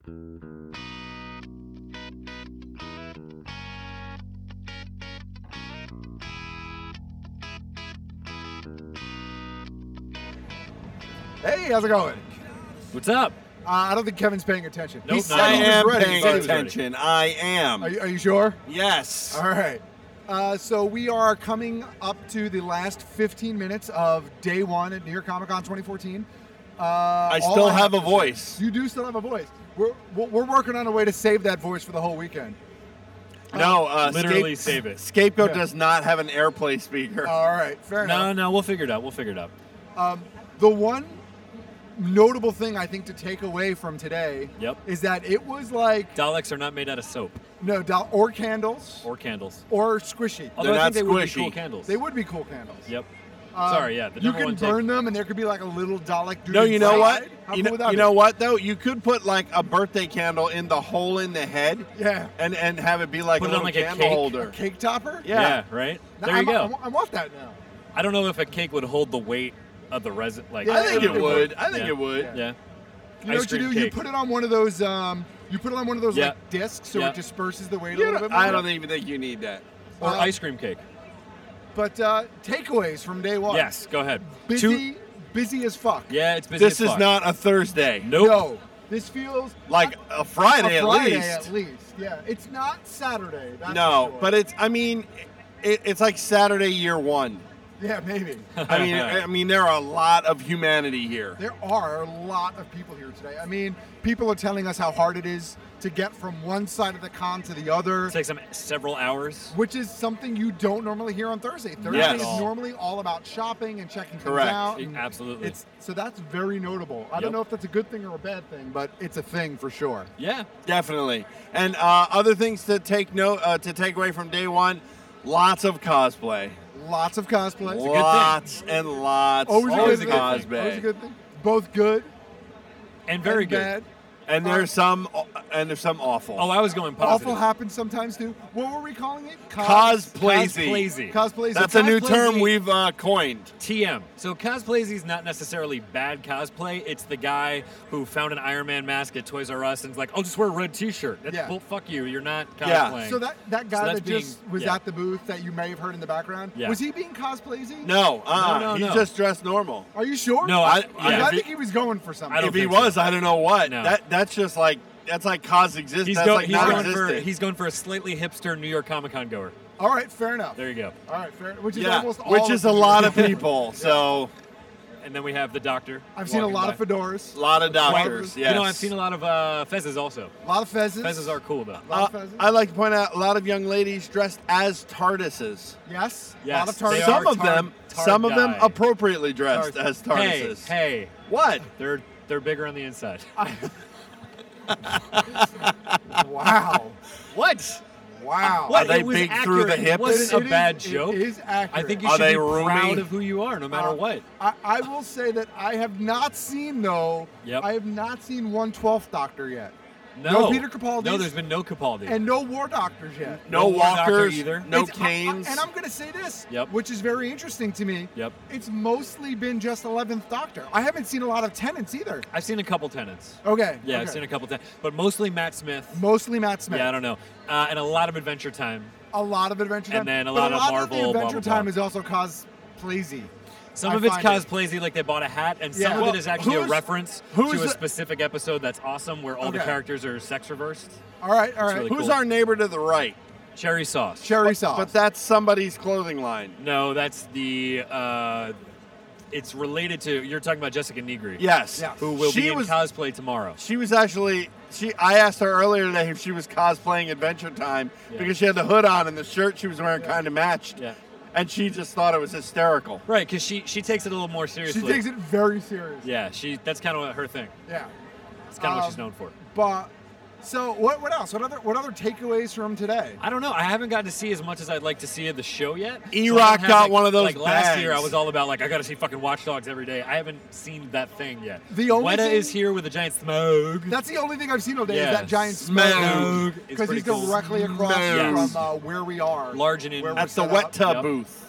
Hey, how's it going? What's up? I don't think Kevin's paying attention. Nope, He said not he at was all. ready. paying He said he was ready. attention. I am. Are you sure? Yes. All right. So we are coming up to the last 15 minutes of day one at New York Comic Con 2014. I still have a voice. You do still have a voice. We're working on a way to save that voice for the whole weekend. No, Literally save it. Scapegoat Yeah. does not have an AirPlay speaker. All right, fair enough. No, we'll figure it out. The one notable thing I think to take away from today Yep. is that it was like Daleks are not made out of soap or candles or candles. or squishy. Although I not think they would be squishy. cool candles. They would be cool candles. Yep. Um, Sorry, yeah. The you number can one burn them, and there could be like a little Dalek. No, you know what? How You cool would that know, be? you know what though? You could put like a birthday candle in the hole in the head, Yeah. and have it be like Put a it on little like a candle cake. holder. Cake topper? Yeah. right? No, There you go. I want that now. I don't know if a cake would hold the weight of the resin. Like, Yeah, I think it it would. would. I think Yeah. it would. Yeah. You know Ice what you cream do? You cake. put it on one of those. You put it on one of those Yeah. like discs, so Yeah. it disperses the weight a You little know, bit more. I don't even think you need that. Or Uh, ice cream cake. But takeaways from day one. Yes, go ahead. Busy as fuck. Yeah, it's busy This as is fuck. not a Thursday. Nope. No, this feels Like a Friday, a Friday at least. Yeah, it's not Saturday. That's No, for sure. but it's. I mean, it's like Saturday year one. yeah, maybe. I mean, there are a lot of humanity here. There are a lot of people here today. I mean, people are telling us how hard it is to get from one side of the con to the other, It takes them several hours. which is something you don't normally hear on Thursday. Thursday Yes. is normally all about shopping and checking things Correct. out. and Absolutely. So that's very notable. I don't Yep. know if that's a good thing or a bad thing, but it's a thing for sure. Yeah. Definitely. And other things to take away from day one, lots of cosplay. Lots of cosplay. good thing. Lots and lots Always a of good thing. cosplay. Always a good thing. Both good And very and good. bad. And there's some awful. Oh, I was going positive. Awful happens sometimes too. What were we calling it? Cosplazy. Cosplazy. That's a new Cosplazy- term we've coined. TM. So cosplazy is not necessarily bad cosplay. It's the guy who found an Iron Man mask at Toys R Us and is like, "I'll just wear a red T-shirt." That's Yeah. well, fuck you. You're not Yeah. cosplaying. So that guy So that's that just being- was yeah. at the booth that you may have heard in the background, Yeah. was he being cosplazy? No, no, he's no. just dressed normal. Are you sure? No, I yeah. think he was going for something. I don't If he think so. was, I don't know what. No. That's just like cause exists. he's, That's like he's going non-existent. for a slightly hipster New York Comic Con goer. All right, fair enough. There you go. All right, fair. Which is yeah, almost all. which is a of lot the- of people. So And then we have the doctor. I've seen a walking lot by. of fedoras. a lot of doctors. Yes. You know, I've seen a lot of fezzes also. A lot of fezzes. Fezzes are cool though. A lot of fezzes. I'd like to point out a lot of young ladies dressed as TARDISes. Yes. A Yes, lot of they targets. are Some of them guy. appropriately dressed Tard- as TARDISes. Hey, What? they're bigger on the inside. Wow. What? Wow. What? Are they It was big through the accurate. hips? It wasn't a It bad is- joke. It is accurate. I think you Are should they be roomy? proud of who you are, no matter what. I will say that I have not seen though. Yep. I have not seen 1/12th Doctor yet, No, Peter Capaldi. No, there's been no Capaldi. and no War Doctors yet. No No War Doctor walkers either. No It's- canes. and I'm going to say this, Yep. which is very interesting to me. Yep. It's mostly been just 11th Doctor. I haven't seen a lot of Tenants either. I've seen a couple tenants. Okay. Yeah, okay. I've seen a couple tenants, but mostly Matt Smith. Mostly Matt Smith. Yeah, I don't know, and a lot of Adventure Time. A lot of Adventure Time. And then a but lot of of Marvel, the blah, Adventure blah, blah. Time is also cosplazy. Some I of it's find it. cosplazy, like they bought a hat, and Yeah. some of Well, it is actually a who's- reference who's to a the- specific episode that's awesome, where all the Okay. characters are sex reversed. All right. All right. really Who's cool. our neighbor to the right? Cherry sauce. Cherry sauce. But that's somebody's clothing line. No, that's the. It's related to. You're talking about Jessica Negri. Yes. Yeah. Who will She be in was- cosplay tomorrow. She was actually. I asked her earlier today if she was cosplaying Adventure Time Yeah. because she had the hood on and the shirt she was wearing kind of matched. Yeah. And she just thought it was hysterical. Right, because she takes it a little more seriously. she takes it very serious. Yeah, that's kind of her thing. Yeah. It's kind of what she's known for. But so what else? What other takeaways from today? I don't know. I haven't gotten to see as much as I'd like to see of the show yet. E-Rock I don't have, got one of those Like last year, I bags. was all about like I got to see fucking Watch Dogs every day. I haven't seen that thing yet. The only Weta thing- is here with a giant smug. That's the only thing I've seen all day Yeah. is that giant Smog. smog. It's Because he's pretty cool. directly across Yes. from where we are. Large and in. Where we're At the set wet up. tub Yep. booth.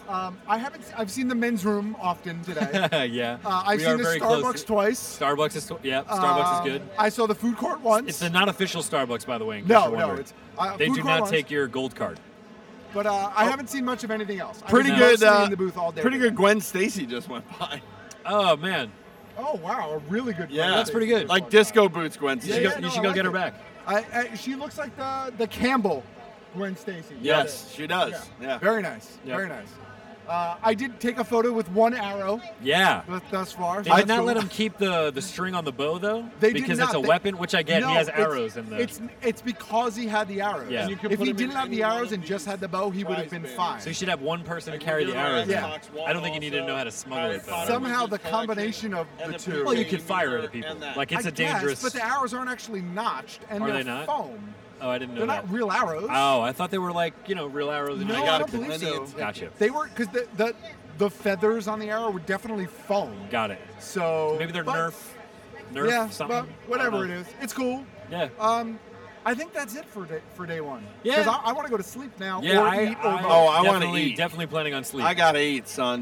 I've seen the men's room often today. Yeah. I've We seen are the very Starbucks close. twice. Starbucks is good. I saw the food court once. It's the not official Starbucks, by the way. In case no, you're no, wondering. it's They food do court not once, take your gold card. But I haven't seen much of anything else. I Pretty was good. mostly in the booth all day. Pretty today. good. Gwen Stacy just went by. Oh man, Oh wow, a really good. Yeah, That's pretty good. Like disco boots, Gwen you Stacy. should go, you should go I get her like back. She looks like the Campbell Gwen Stacy. Yes, she does. Yeah. Very nice. Yep. Very nice. I did take a photo with one arrow Yeah. thus far. They did not let him keep the string on the bow though, They did because not. it's a They- weapon, which I get. No, he has it's- arrows in the. It's because he had the arrows. Yeah. And you can If put he him didn't in have the any arrows one and of just these had the bow, he would have prize been bins. fine. So you should have one person to And carry we're the doing our arrows. Yeah. Xbox One I don't think you need to also. know how to smuggle it though. Harry Potter Somehow the collection, combination of and the the two. Well, you Gaming could fire Nerd at people. and that. Like it's I a dangerous. guess, but the arrows aren't actually notched, and Are they're they not? foam. Oh, I didn't know They're that. not real arrows. Oh, I thought they were like real arrows. No, I I got don't it. believe so. Plenty. Gotcha. They were because the feathers on the arrow were definitely foam. Got it. So Maybe they're but- Nerf Yeah, something. but whatever I it don't know. is, it's cool. Yeah. I think that's it for day one. Yeah. Because I want to go to sleep now Yeah, or I, eat or I, both. Oh, I wanna definitely- eat. Definitely planning on sleep. I gotta eat, son.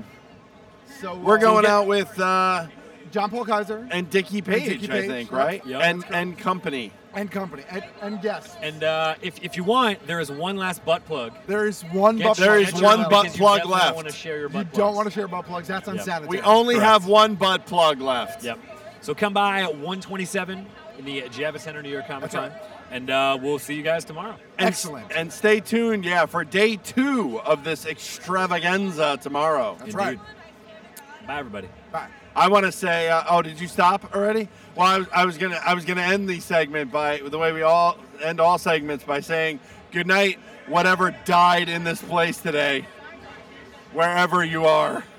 So We're going get- out with John Paul Kaiser and Dickie Page, Dickie I Page, think, yep. right? Yep. And company. and company and guests. And if you want, there is one last butt plug. There is one butt There plug. is Get one your- butt because plug you definitely left. don't want to share your butt You plugs. don't want to share butt plugs. That's unsanitary. We only Correct. have one butt plug left. Yep. So come by at 127 in the Javits Center, New York Comic Con, That's and we'll see you guys tomorrow. And- Excellent. And stay tuned, for day 2 of this extravaganza tomorrow. That's right. Bye, everybody. Bye. I want to say, did you stop already? Well, I was gonna end the segment by the way we all end all segments by saying good night, whatever died in this place today, wherever you are.